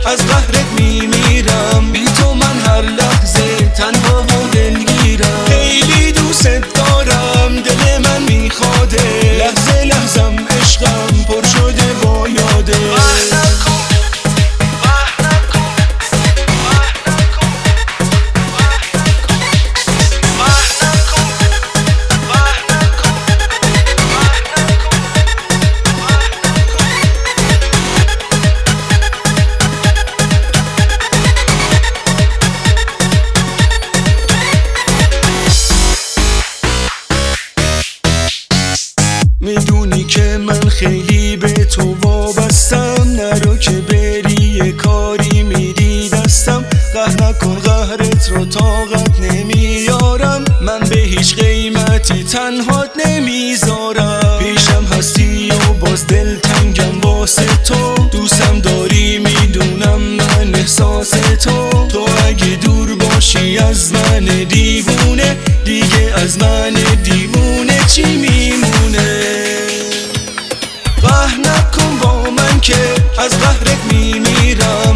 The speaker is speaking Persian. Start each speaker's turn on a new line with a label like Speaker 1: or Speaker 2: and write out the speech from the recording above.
Speaker 1: از قهرت میمیرم، بی تو من هر لحظه تنها و دلگیرم. خیلی دوست دارم، دل من میخواده، لحظه لحظم عشقم پر شده با یاده. میدونی که من خیلی به تو وابستم، نرو که بری یه کاری میدی دستم. قهر نکن قهرت رو طاقت نمیارم، من به هیچ قیمتی تنهات نمیذارم. پیشم هستی و باز دل تنگم واسه تو، دوستم داری میدونم من احساس تو اگه دور باشی از من دیوونه، دیگه از من دیوونه چی میمونه؟ قهر نکن با من که از قهرت میمیرم،